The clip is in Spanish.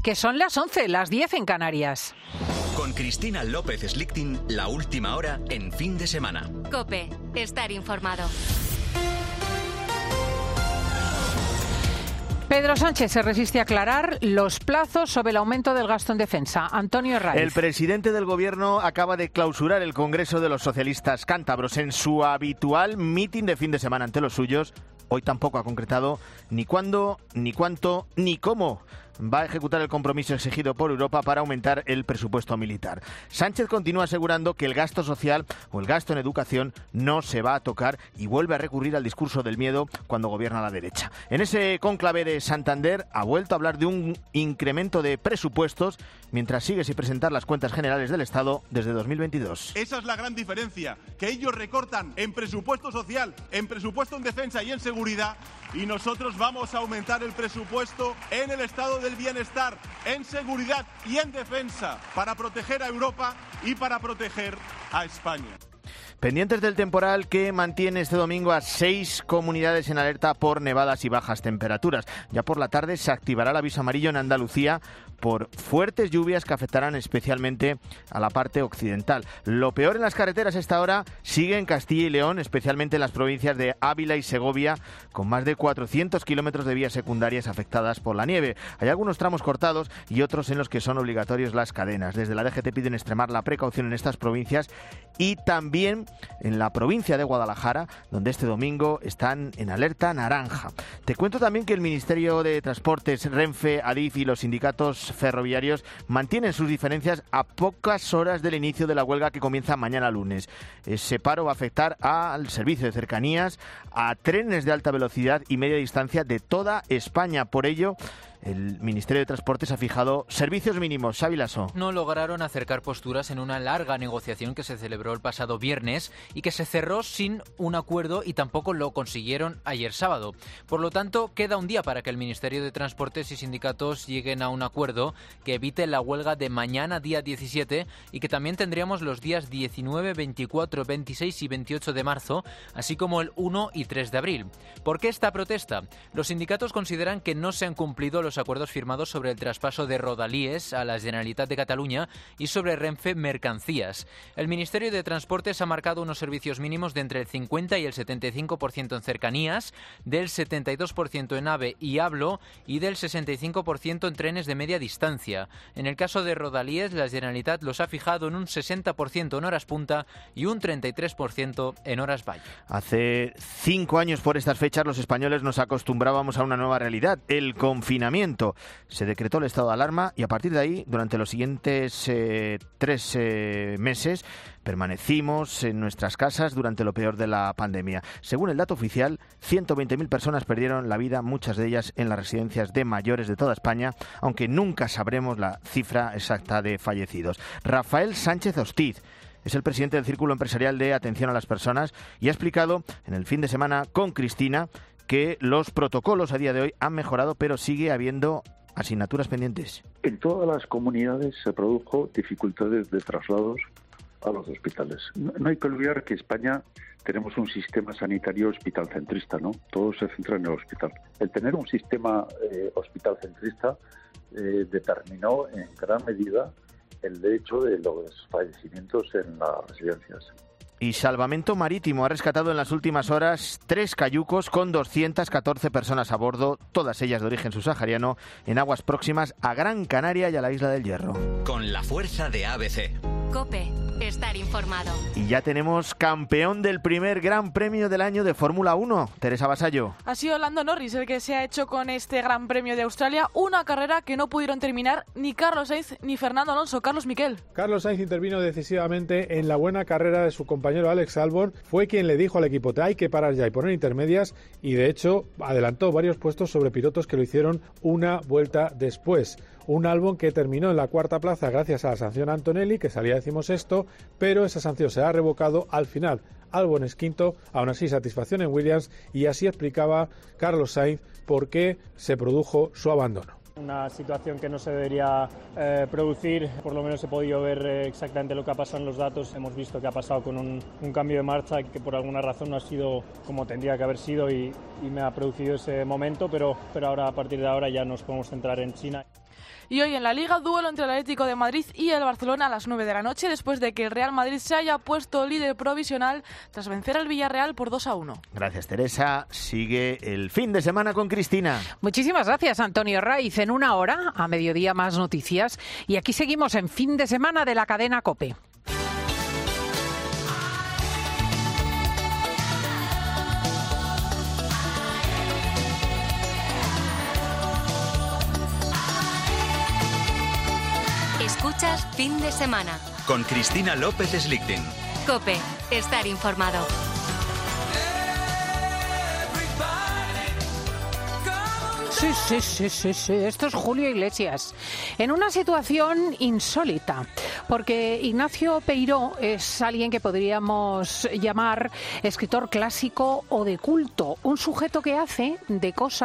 que son las 11, las 10 en Canarias. Con Cristina López Slichting, la última hora en Fin de Semana. COPE, estar informado. Pedro Sánchez se resiste a aclarar los plazos sobre el aumento del gasto en defensa. Antonio Herraiz. El presidente del Gobierno acaba de clausurar el Congreso de los Socialistas Cántabros en su habitual mitin de fin de semana ante los suyos. Hoy tampoco ha concretado ni cuándo, ni cuánto, ni cómo va a ejecutar el compromiso exigido por Europa para aumentar el presupuesto militar. Sánchez continúa asegurando que el gasto social o el gasto en educación no se va a tocar y vuelve a recurrir al discurso del miedo cuando gobierna la derecha. En ese cónclave de Santander ha vuelto a hablar de un incremento de presupuestos mientras sigue sin presentar las cuentas generales del Estado desde 2022. Esa es la gran diferencia, que ellos recortan en presupuesto social, en presupuesto en defensa y en seguridad, y nosotros vamos a aumentar el presupuesto en el estado del bienestar, en seguridad y en defensa, para proteger a Europa y para proteger a España. Pendientes del temporal que mantiene este domingo a 6 comunidades en alerta por nevadas y bajas temperaturas. Ya por la tarde se activará el aviso amarillo en Andalucía por fuertes lluvias que afectarán especialmente a la parte occidental. Lo peor en las carreteras a esta hora sigue en Castilla y León, especialmente en las provincias de Ávila y Segovia, con más de 400 kilómetros de vías secundarias afectadas por la nieve. Hay algunos tramos cortados y otros en los que son obligatorios las cadenas. Desde la DGT piden extremar la precaución en estas provincias y también en la provincia de Guadalajara, donde este domingo están en alerta naranja. Te cuento también que el Ministerio de Transportes, Renfe, Adif y los sindicatos ferroviarios mantienen sus diferencias a pocas horas del inicio de la huelga que comienza mañana lunes. Ese paro va a afectar al servicio de cercanías, a trenes de alta velocidad y media distancia de toda España. Por ello, el Ministerio de Transportes ha fijado servicios mínimos. Xavi Lasso. No lograron acercar posturas en una larga negociación que se celebró el pasado viernes y que se cerró sin un acuerdo y tampoco lo consiguieron ayer sábado. Por lo tanto, queda un día para que el Ministerio de Transportes y sindicatos lleguen a un acuerdo que evite la huelga de mañana, día 17, y que también tendríamos los días 19, 24, 26 y 28 de marzo, así como el 1 y 3 de abril. ¿Por qué esta protesta? Los sindicatos consideran que no se han cumplido los acuerdos firmados sobre el traspaso de Rodalies a la Generalitat de Cataluña y sobre Renfe Mercancías. El Ministerio de Transportes ha marcado unos servicios mínimos de entre el 50 y el 75% en cercanías, del 72% en AVE y ABLO y del 65% en trenes de media distancia. En el caso de Rodalies, la Generalitat los ha fijado en un 60% en horas punta y un 33% en horas valle. Hace 5 años por estas fechas los españoles nos acostumbrábamos a una nueva realidad, el confinamiento. Se decretó el estado de alarma y a partir de ahí, durante los siguientes 3 meses, permanecimos en nuestras casas durante lo peor de la pandemia. Según el dato oficial, 120.000 personas perdieron la vida, muchas de ellas en las residencias de mayores de toda España, aunque nunca sabremos la cifra exacta de fallecidos. Rafael Sánchez Hostiz es el presidente del Círculo Empresarial de Atención a las Personas y ha explicado en el fin de semana con Cristina que los protocolos a día de hoy han mejorado, pero sigue habiendo asignaturas pendientes. En todas las comunidades se produjo dificultades de traslados a los hospitales. No hay que olvidar que España tenemos un sistema sanitario hospital-centrista, ¿no? Todo se centra en el hospital. El tener un sistema hospital-centrista determinó en gran medida el hecho de los fallecimientos en las residencias. Y Salvamento Marítimo ha rescatado en las últimas horas 3 cayucos con 214 personas a bordo, todas ellas de origen subsahariano, en aguas próximas a Gran Canaria y a la Isla del Hierro. Con la fuerza de ABC. COPE, estar informado. Y ya tenemos campeón del primer Gran Premio del año de Fórmula 1, Teresa Vasallo. Ha sido Lando Norris el que se ha hecho con este Gran Premio de Australia, una carrera que no pudieron terminar ni Carlos Sainz ni Fernando Alonso. Carlos Miquel. Carlos Sainz intervino decisivamente en la buena carrera de su compañero Alex Albon, fue quien le dijo al equipo hay que parar ya y poner intermedias, y de hecho adelantó varios puestos sobre pilotos que lo hicieron una vuelta después. Un Albon que terminó en la 4ª plaza gracias a la sanción a Antonelli, que salía 16º, pero esa sanción se ha revocado al final. Albon es 5º, aún así satisfacción en Williams, y así explicaba Carlos Sainz por qué se produjo su abandono. Una situación que no se debería producir, por lo menos he podido ver exactamente lo que ha pasado en los datos. Hemos visto que ha pasado con un cambio de marcha que por alguna razón no ha sido como tendría que haber sido y me ha producido ese momento, pero ahora a partir de ahora ya nos podemos centrar en China. Y hoy en la Liga, duelo entre el Atlético de Madrid y el Barcelona a las 9 de la noche, después de que el Real Madrid se haya puesto líder provisional tras vencer al Villarreal por 2-1. Gracias, Teresa. Sigue el fin de semana con Cristina. Muchísimas gracias, Antonio Raiz. En una hora, a mediodía, más noticias. Y aquí seguimos en fin de semana de la cadena COPE. Escuchas Fin de Semana. Con Cristina López Slichting. COPE. Estar informado. Sí. Esto es Julio Iglesias. En una situación insólita, porque Ignacio Peiró es alguien que podríamos llamar escritor clásico o de culto, un sujeto que hace de cosas